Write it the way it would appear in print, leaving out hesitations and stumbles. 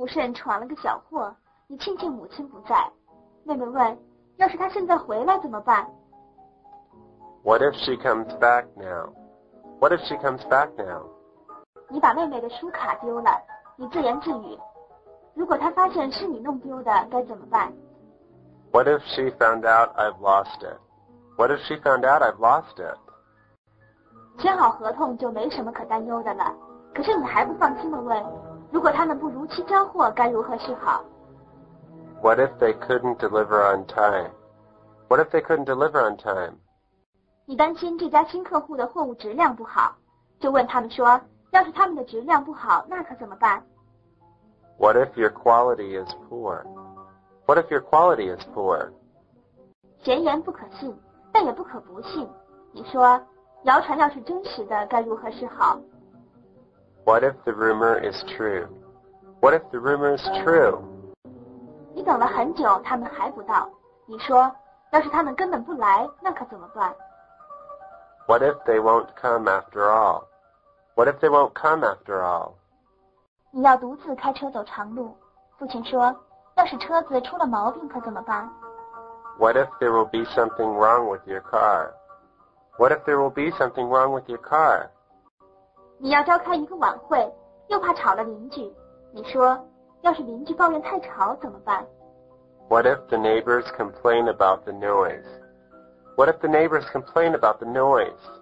不慎闯了个小祸，你庆幸母亲不在。妹妹问，要是她现在回来怎么办？ What if she comes back now? What if she comes back now? 你把妹妹的书卡丢了，你自言自语，如果她发现是你弄丢的，该怎么办？ What if she found out I've lost it? What if she found out I've lost it? 签好合同就没什么可担忧的了，可是你还不放心地问，如果他们不如期交货，该如何是好？ What if they couldn't deliver on time? What if they couldn't deliver on time? 你担心这家新客户的货物质量不好，就问他们说，要是他们的质量不好，那可怎么办？ What if your quality is poor? What if your quality is poor? 闲言不可信，但也不可不信。你说，谣传要是真实的，该如何是好？ What if the rumor is true? What if the rumor is true? 你等了很久，他们还不到。你说，要是他们根本不来，那可怎么办？ What if they won't come after all? What if they won't come after all? 你要独自开车走长路。父亲说，要是车子出了毛病，可怎么办？ What if there will be something wrong with your car? What if there will be something wrong with your car? 你要召开一个晚会，又怕吵了邻居。你说，要是邻居抱怨太吵怎么办？ What if the neighbors complain about the noise? What if the neighbors complain about the noise?